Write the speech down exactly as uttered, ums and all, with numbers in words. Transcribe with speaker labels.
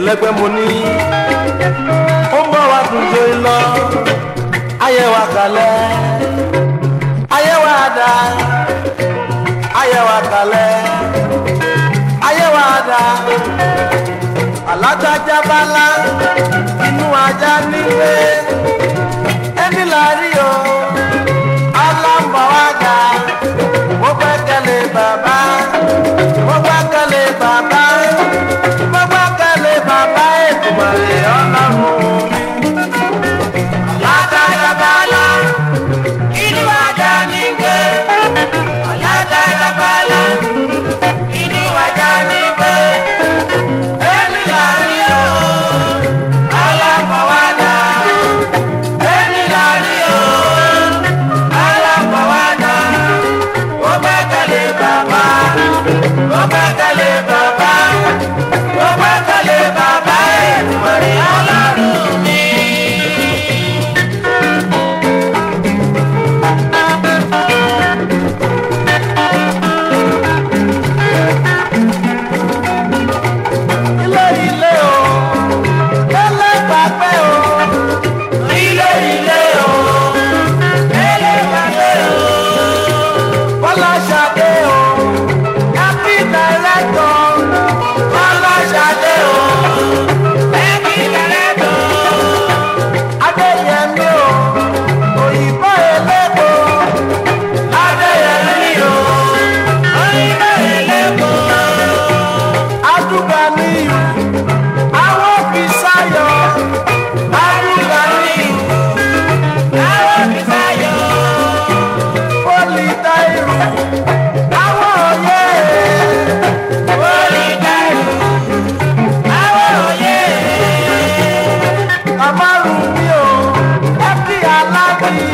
Speaker 1: ẹlẹgbẹ́ mo ní ó ń bọ̀ wá dùn jó lọ ayé wa kalẹ̀ ayé wa dá ayé wa kalẹ̀ ayé wa dá alátajà bala inú ajá nílé ẹni láàrí o alámbọ̀ wá ga mo gbẹ́kẹ̀lé bàbá mo gbẹ́kẹ̀lé bàbá mo gbẹ́kẹ̀lé bàbá Èdùmàrè Ọlọ́run mi. Alátajà bala inú ajá nílé alátajà bala inú ajá nílé. Happy